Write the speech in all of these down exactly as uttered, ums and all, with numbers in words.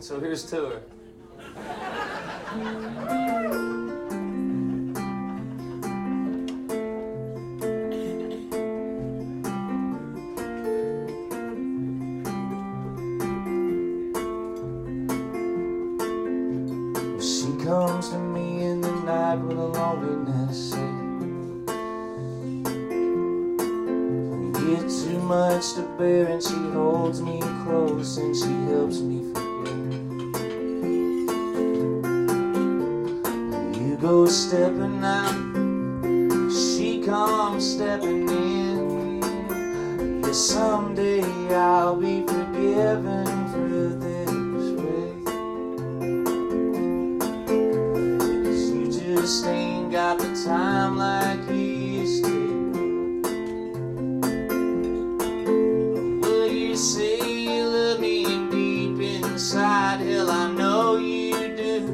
So here's to her. She comes to me in the night with a loneliness. Get too much to bear, and she holds me close and she helps me forget. You go stepping out, she comes stepping in. Yeah, someday I'll be forgiven for this way. 'Cause you just ain't got the time like you used to. Say you love me deep inside, hell I know you do.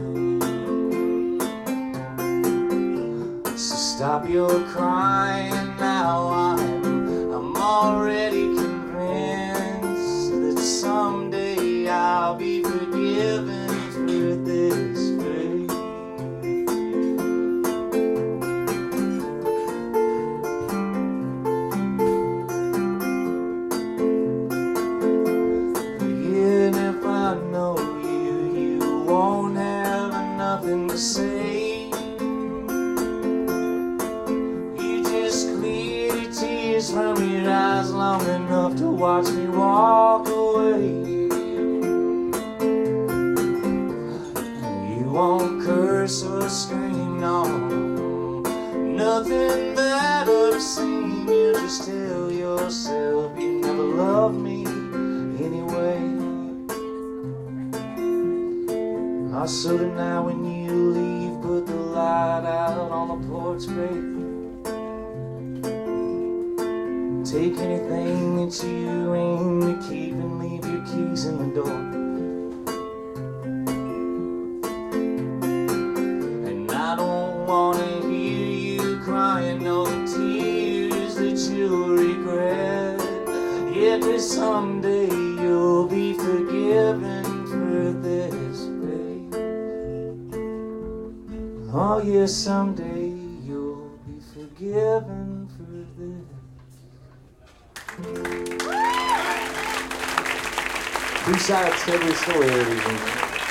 So stop your crying now, I'm, I'm already convinced that someday I'll be forgiven for this way. Nothing to say. You just clear your tears from your eyes long enough to watch me walk away. You won't curse or scream, no, nothing that I've seen. You just tell yourself you never loved me anyway. So that now when you leave, put the light out on the porch, baby. Take anything that you aim to keep and leave your keys in the door. And I don't want to hear you crying no tears that you'll regret. Yeah, 'cause someday you'll be forgiven for this. Oh yeah, someday you'll be forgiven for this. Two sides to every story, everything.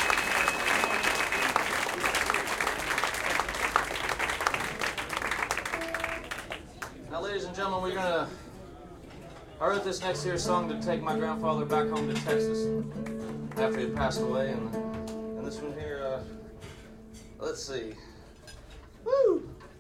Now, ladies and gentlemen, we're gonna. I wrote this next year's song to take my grandfather back home to Texas after he passed away, and and this one here. Uh, let's see. Woo!